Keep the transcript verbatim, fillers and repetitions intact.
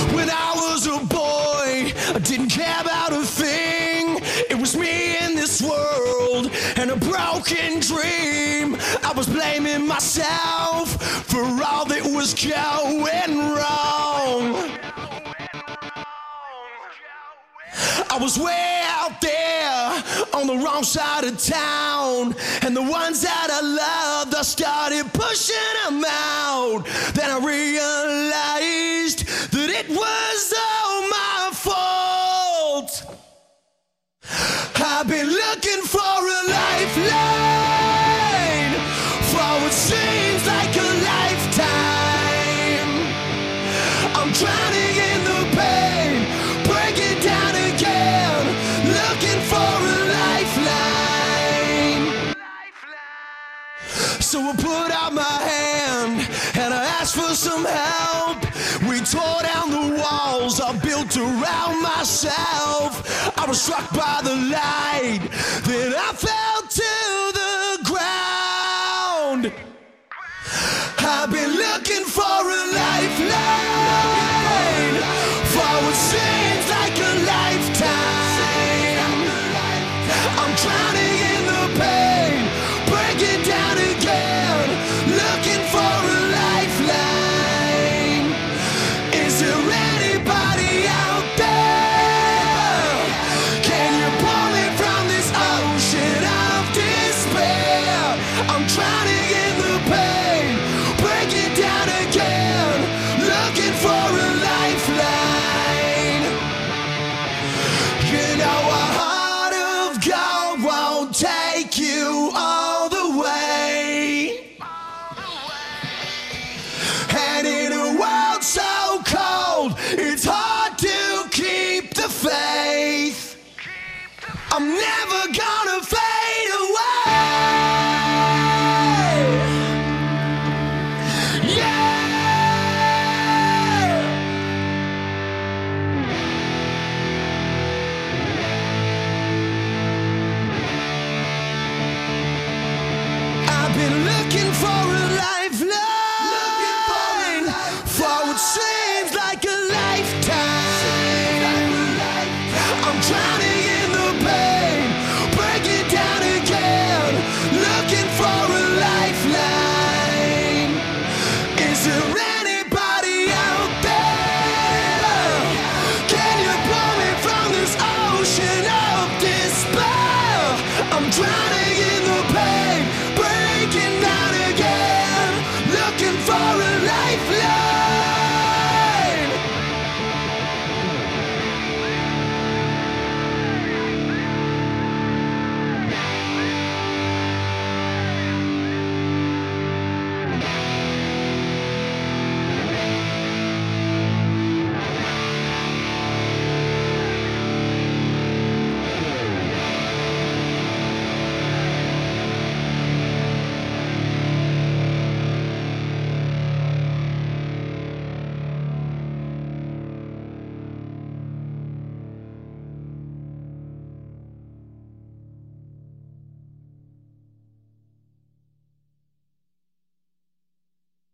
When I was a boy, I didn't care about a thing. It was me in this world and a broken dream. I was blaming myself for all that was going wrong. I was way out there on the wrong side of town, and the ones that I loved, I started pushing them out. Then I realized that it was all my fault. I've been looking for a lifeline for what seems like a lifetime. I'm drowning in the pain, breaking down again, looking for a lifeline. So I put out my hand and I asked for some help. We tore down the walls I built around myself. I was struck by the light, then I fell to the ground. I've been looking for a lifeline for what seems like a lifetime. I'm drowning in the pain, breaking down again, looking for a lifeline. Is there anybody out there? Can you pull me from this ocean of despair? I'm drowning in the pain, breaking down again, looking for a lifeline. You know a heart of gold won't take you all the way. And in a world so cold, it's hard to keep the faith. I'm never gonna